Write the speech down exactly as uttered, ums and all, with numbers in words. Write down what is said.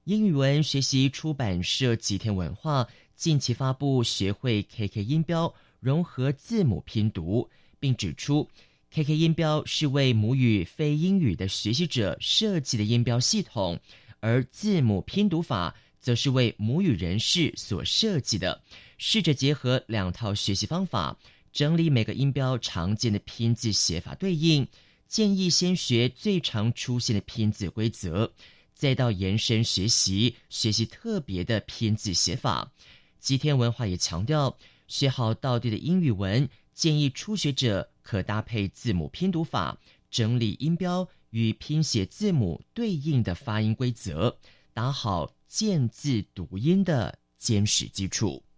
英语文学习出版社吉田文化近期发布学会 K K 音标融合字母拼读，并指出 K K 音标是为母语非英语的学习者设计的音标系统，而字母拼读法则是为母语人士所设计的。试着结合两套学习方法，整理每个音标常见的拼字写法对应，建议先学最常出现的拼字规则，再到延伸学习学习特别的拼字写法。吉田文化也强调，学好道地的英语文，建议初学者可搭配字母拼读法，整理音标与拼写字母对应的发音规则，打好见字读音的坚实基础。